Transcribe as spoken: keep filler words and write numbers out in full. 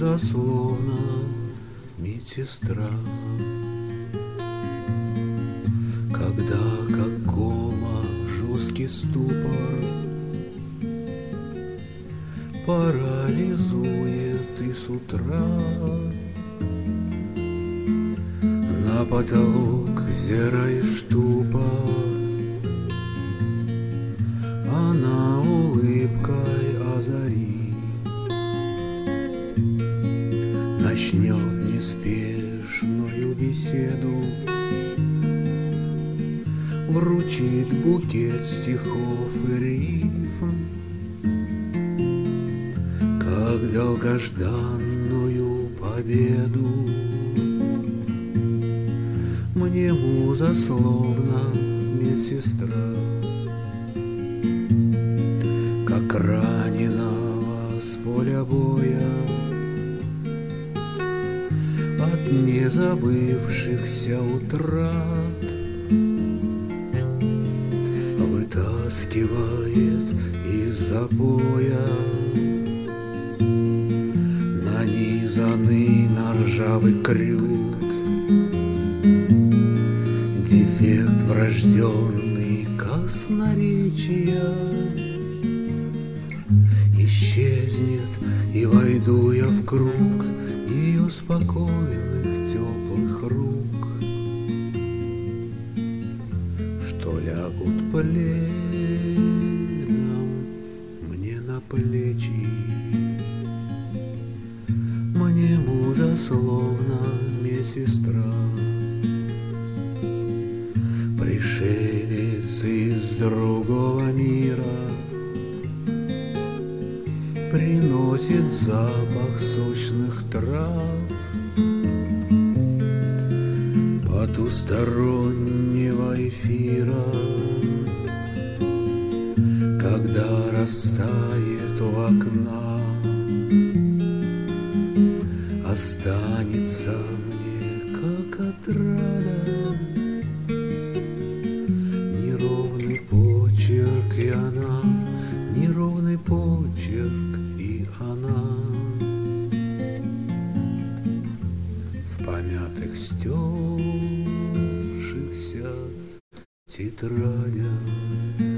безусловно, медсестра. Когда, как кома, жесткий ступор парализует и с утра на потолок взираешь тупо, она улыбкой озарит, начнет неспешную беседу, вручит букет стихов и рифм, как долгожданную победу. Мне муза словно медсестра, как раненого с поля боя, от незабывшихся утрат вытаскивает из запоя нанизанный на ржавый крюк дефект врожденный красноречия. Исчезнет, и войду я в круг ее спокойных теплых рук, что лягут пледом мне на плечи. Мне муза словно медсестра, пришелец из другого мира, приносит запах сочных трав потустороннего эфира. Когда растает у окна, останется мне как отрада неровный почерк, и она, неровный почерк, и она в помятых стершихся тетрадях.